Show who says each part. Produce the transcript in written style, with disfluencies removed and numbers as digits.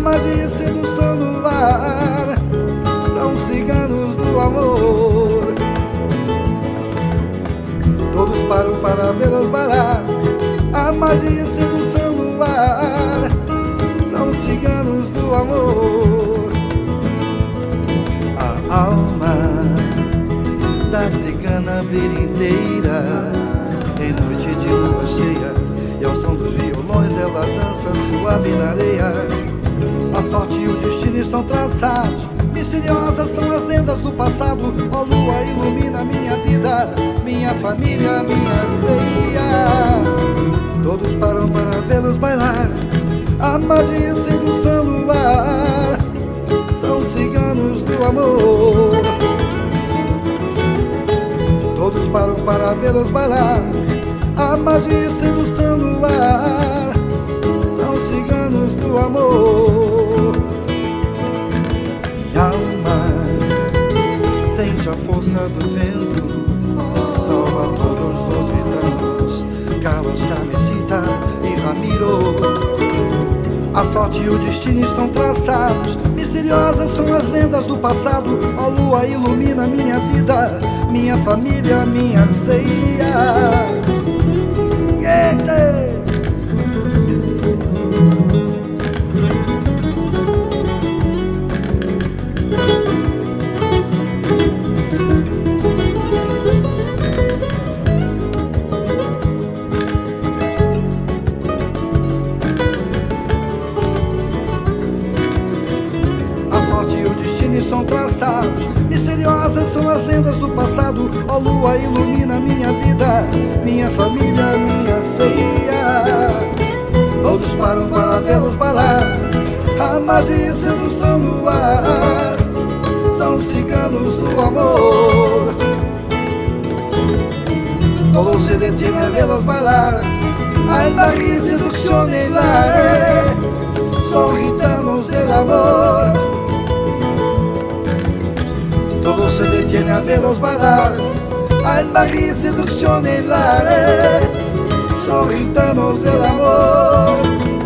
Speaker 1: magia e sedução no ar. São ciganos do amor. Todos param para vê-los bailar. A magia e sedução no ar. São ciganos do amor. A alma da cigana brilha inteira em noite de lua cheia, e ao som dos violões ela dança suave na areia. A sorte e o destino estão traçados, misteriosas são as lendas do passado. Ó lua, ilumina minha vida, minha família, minha ceia. Todos param para vê-los bailar. A magia e sedução no ar. São ciganos do amor. Todos param para vê-los bailar. A magia e sedução no ar. São ciganos do amor. Minha alma sente a força do vento. Salvador dos gitanos, Carlos, Camisita e Ramiro. A sorte e o destino estão traçados, misteriosas são as lendas do passado. Ó lua, ilumina minha vida, minha família, minha ceia. A sorte e o destino são traçados, misteriosas são as lendas do passado. Ó lua, ilumina minha vida, minha família, minha ceia. Todos param para vê-los bailar. A magia e sedução no ar. São ciganos do amor. Todos se detienen a vê-los bailar. Al magia y seducción en la son gitanos del amor. Todos se detienen a verlos bailar. Al magia y seducción en la son gitanos del amor.